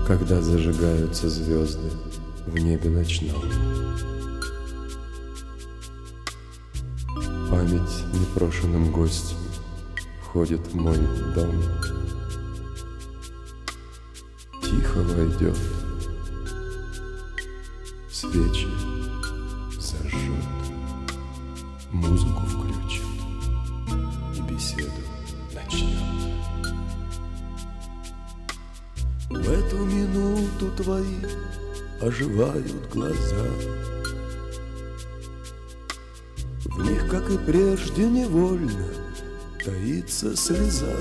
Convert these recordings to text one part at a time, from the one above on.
Когда зажигаются звезды в небе ночном. Память непрошенным гостем входит в мой дом. Тихо войдет, свечи зажжет, музыку включит и беседу начнет. В эту минуту твои оживают глаза. В них, как и прежде, невольно таится слеза.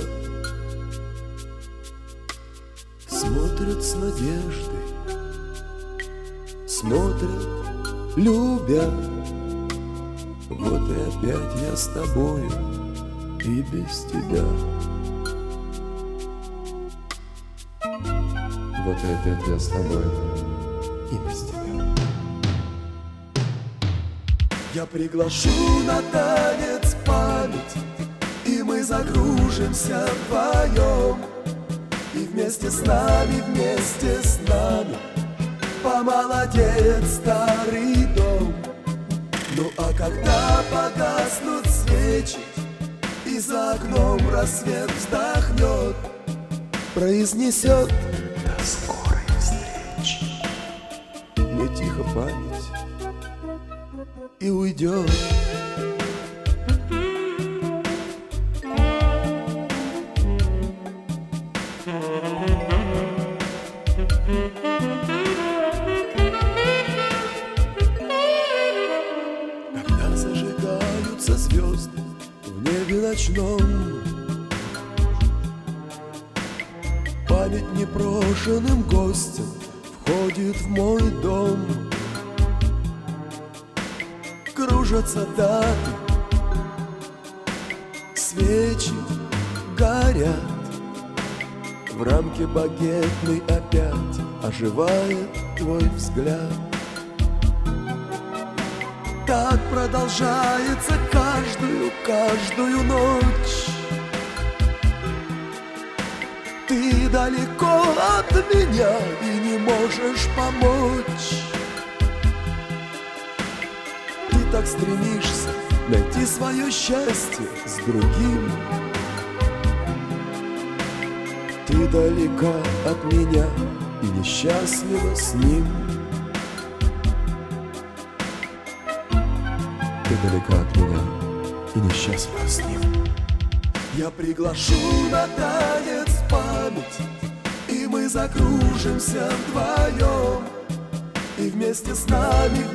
Смотрят с надеждой, смотрят, любя. Вот и опять я с тобою и без тебя. Вот и опять я с тобой и без тебя. Я приглашу на танец память, и мы загружимся вдвоем. И вместе с нами помолодеет старый дом. Ну а когда погаснут свечи, и за окном рассвет вздохнет, произнесет: до скорой встречи. Мне тихо память и уйдет. Когда зажигаются звезды в небе ночном, память непрошенным гостем входит в мой дом. Кружатся даты, свечи горят, в рамке багетной опять оживает твой взгляд. Так продолжается каждую ночь. Ты далеко от меня и не можешь помочь. Ты так стремишься найти свое счастье с другим. Ты далека от меня и несчастлива с ним. Ты далека от меня и несчастлива с ним. Я приглашу на танец память, и мы закружимся вдвоем. И вместе с нами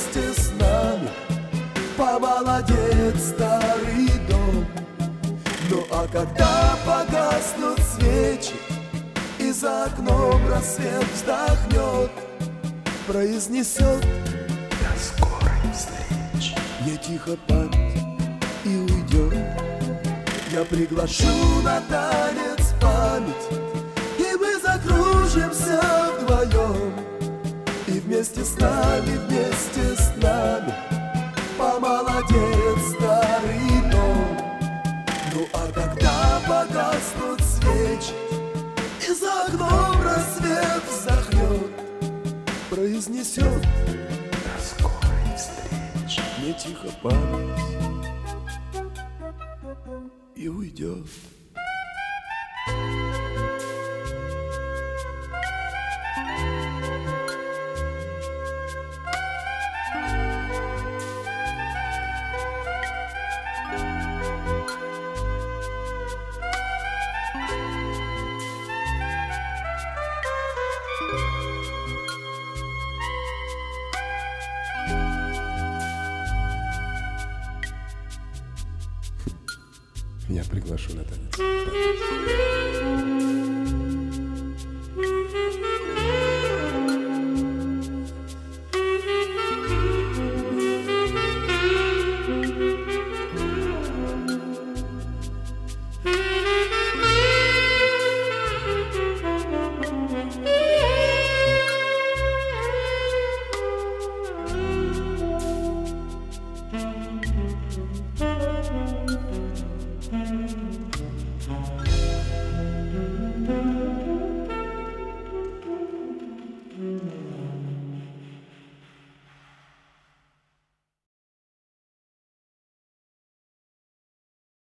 помолодеет старый дом. Ну а когда погаснут свечи, и за окном рассвет вздохнет, произнесет: до скорой встречи. Мне тихо память и уйдет. Я приглашу на танец память, и мы закружимся вдвоем. И вместе с нами помолодеет старый дом. Ну а когда погаснут свечи, и за окном рассвет вздохнет, произнесет: до скорой встречи. Мне тихо память и уйдет.